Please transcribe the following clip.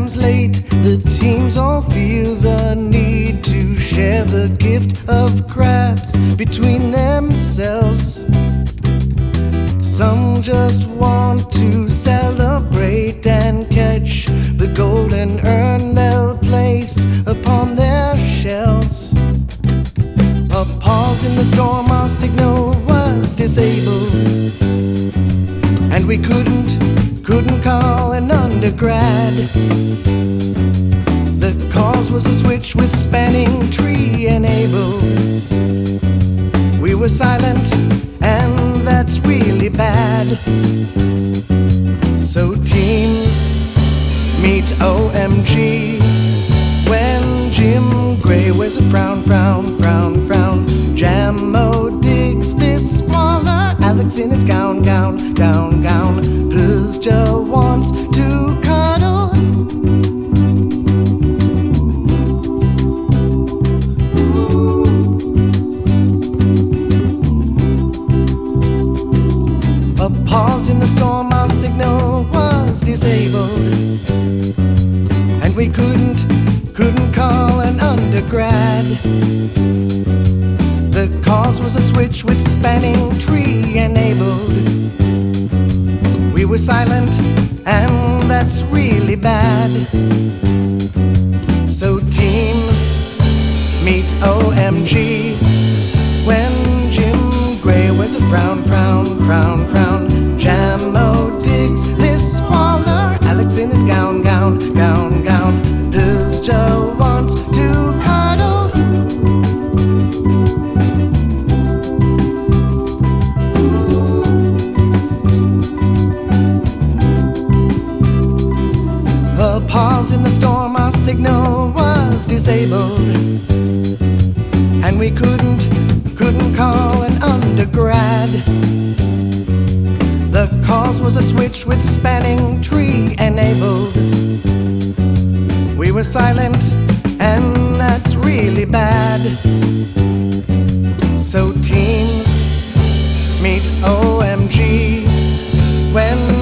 times late, the teams all feel the need to share the gift of crabs between themselves. Some just want to celebrate and catch the golden urn they'll place upon their shells. A pause in the storm, our signal was disabled, and we couldn't call an undergrad. The cause was a switch with spanning tree enabled. We were silent, and that's really bad. So teams meet OMG when Jim Gray wears a frown, frown, frown, frown. Jammo digs this squalor, Alex in his gown, gown, gown, gown. Pizja wants to cuddle. A pause in the storm, our signal was disabled, and we couldn't call an undergrad. The cause was a switch with spanning tree enabled. We were silent, and that's really bad. So teams meet OMG when Jim Gray wears a frown, frown, frown, frown. Jammo digs this squalor, Alex in his gown, gown, gown, gown. Pizja wants to cuddle. A pause in the storm, our signal was disabled, and we couldn't call an undergrad. The cause was a switch with spanning tree enabled. We were silent, and that's really bad. So teams meet OMG when